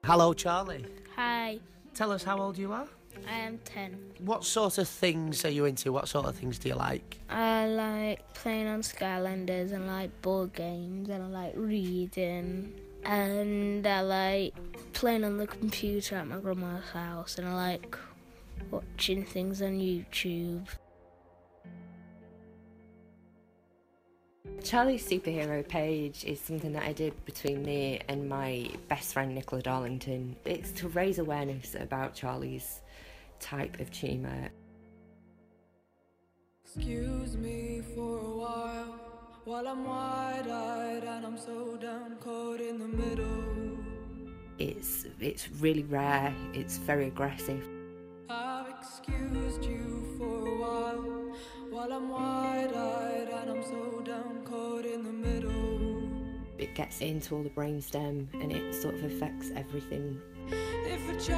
Hello, Charlie. Hi, Tell us how old you are. I am 10. What sort of things are you into? What sort of things do you like? I like playing on Skylanders and I like board games and I like reading and I like playing on the computer at my grandma's house and I like watching things on YouTube. Charlie's superhero page is something that I did between me and my best friend Nicola Darlington. It's to raise awareness about Charlie's type of tumour. Excuse me for a while I'm wide-eyed and I'm so down caught in the middle. It's really rare, it's very aggressive. I've excused you for a while I'm wide-eyed and I'm so down caught in the middle. It gets into all the brainstem and it sort of affects everything. If a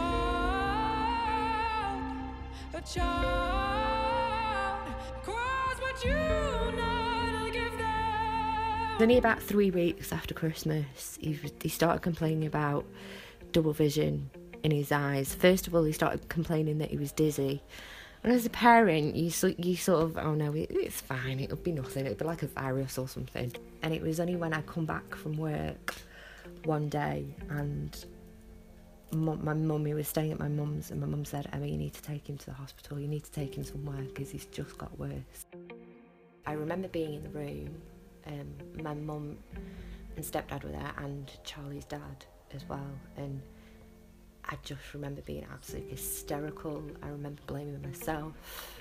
child cries, would you not give them? Only about 3 weeks after Christmas, he started complaining about double vision in his eyes. First of all, he started complaining that he was dizzy. And as a parent, you sort of, oh no, it's fine, it'll be nothing, it'll be like a virus or something. And it was only when I come back from work one day and my mum, he was staying at my mum's, and my mum said, Emma, you need to take him to the hospital, you need to take him somewhere because he's just got worse. I remember being in the room, my mum and stepdad were there and Charlie's dad as well, and I just remember being absolutely hysterical. I remember blaming myself.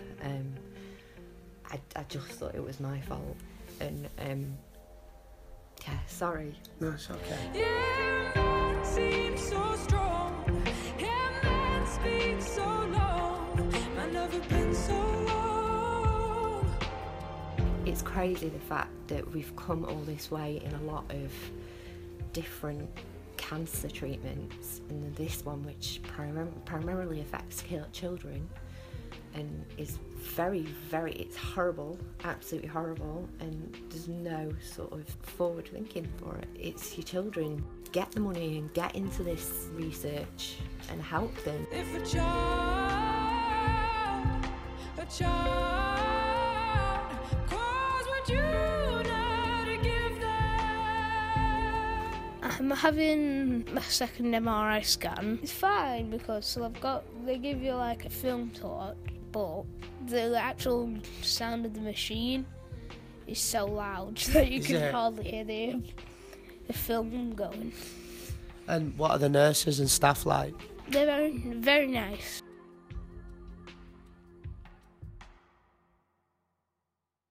I just thought it was my fault, and yeah, sorry. No, it's okay. Yeah, man seems so strong. Yeah, man speaks so long. Man never been so long. It's crazy the fact that we've come all this way in a lot of different cancer treatments, and then this one, which primarily affects children, and is it's horrible, absolutely horrible, and there's no sort of forward thinking for it. It's your children. Get the money and get into this research and help them. If a child cries, would you not give them? I'm having my second MRI scan. It's fine because they give you like a film torch, but the actual sound of the machine is so loud that you can hardly hear the film going. And what are the nurses and staff like? They're very, very nice.